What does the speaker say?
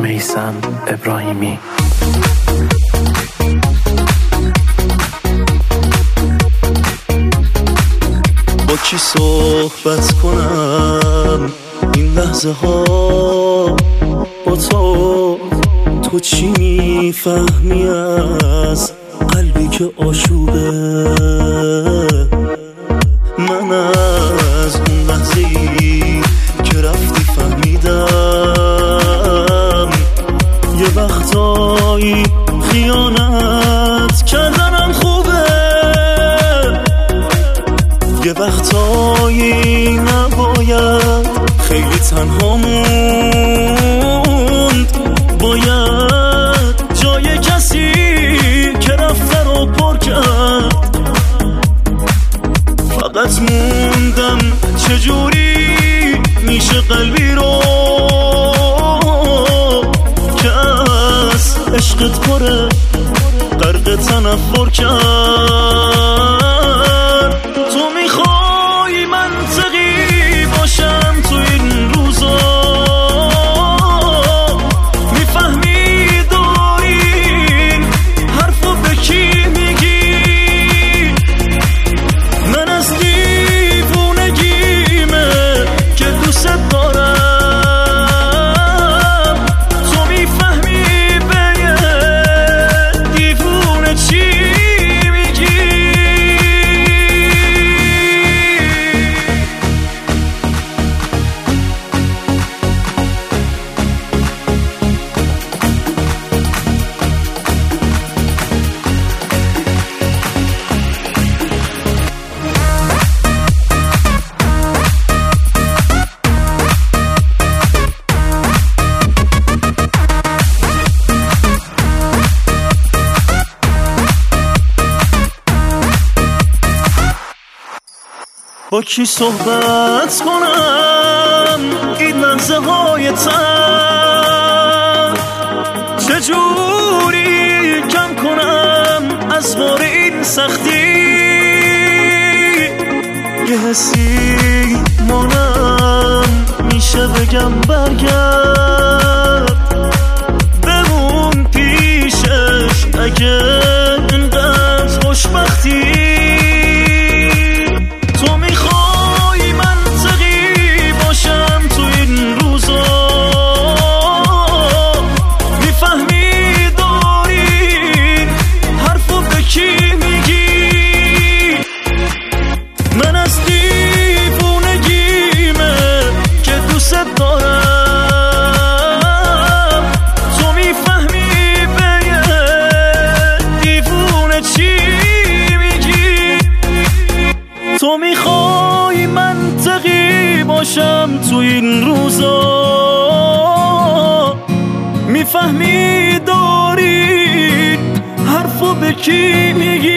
میثم ابراهیمی. با کی صحبت کنم این لحظه ها با تو چی میفهمی از قلبی که آشوبه؟ من از اون لحظه‌ای که رفتی فهمیدم یه وقتایی خیانت کردنم خوبه، یه وقتایی نباید خیلی تنها موند، باید جای کسی که رفته رو پر کرد. فقط موندم چجوری میشه قلبی رو که از عشقت پره غرق تنفر کرد. تو میخوای منطقی باشم تو این روزا، میفهمی داری حرفو به کی میگی؟ من از دیوونگیمه که دوست دارم، تو میفهمی به یه دیوونه چی میگی؟ با کی صحبت کنم این لحظه های تن؟ چجوری کم کنم از بار این سختی؟ یه حسی مانم میشه بگم برگرد بمون پیشش اگه اینقدر خوشبختی. من از دیوونگیمه که دوست دارم، تو میفهمی به یه دیوونه چی میگی؟ تو میخوای منطقی باشم تو این روزا، میفهمی داری حرفو به کی میگی؟